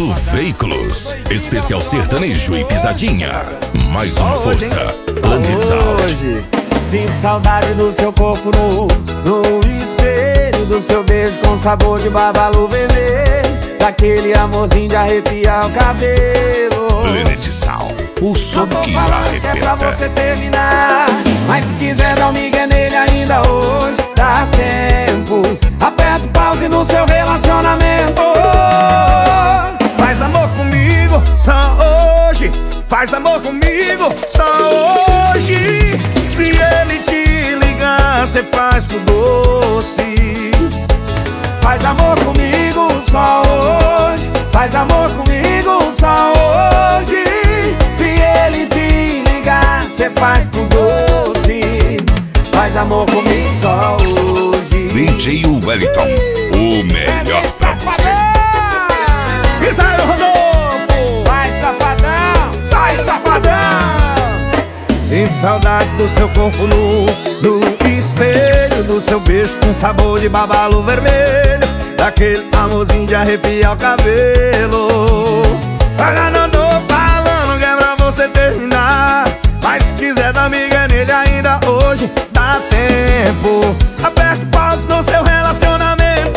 Neto Veículos, especial sertanejo e pisadinha. Mais uma força, Planet Sound. Sinto saudade do seu corpo no espelho, do seu beijo com sabor de babalu vermelho, daquele amorzinho de arrepiar o cabelo. Planet Sound, o som que arrebenta. É pra você terminar, mas se quiser dar um migué nele ainda hoje dá tempo. Aperta o pause no seu relacionamento. Faz amor comigo só hoje. Faz amor comigo só hoje. Se ele te ligar, cê faz pro doce. Faz amor comigo só hoje. Faz amor comigo só hoje. Se ele te ligar, cê faz pro doce. Faz amor comigo só hoje. DJ Wellington, o melhor pra você. Israel Rodolfo, vai safadão, vai safadão. Sinto saudade do seu corpo no espelho, do seu beijo com sabor de babalu vermelho, daquele amorzinho de arrepiar o cabelo. Olha, não tô falando que é pra você terminar, mas se quiser dar migué nele ainda hoje dá tempo. Aperta o pause no seu relacionamento.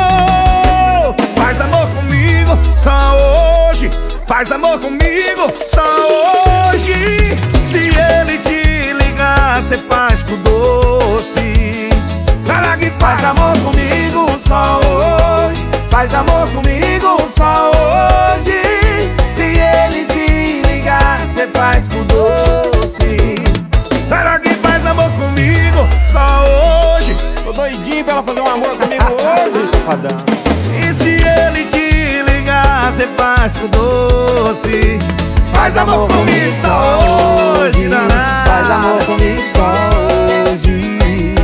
Faz amor comigo só hoje. Faz amor comigo só hoje. Se ele te ligar, cê faz pro doce. Cara que faz amor comigo só hoje. Faz amor comigo só hoje. Se ele te ligar, cê faz pro doce. Cara que faz amor comigo só hoje. Tô doidinho pra ela fazer um amor comigo hoje, safadão. E se ele te ligar, cê faz pro doce. Faz amor comigo só hoje, danado. Faz amor comigo só hoje.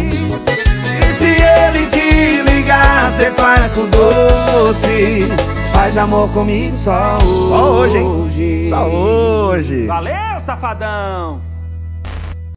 E se ele te ligar, cê faz pro doce. Faz amor comigo só hoje. Só hoje, hein? Só hoje. Valeu, safadão.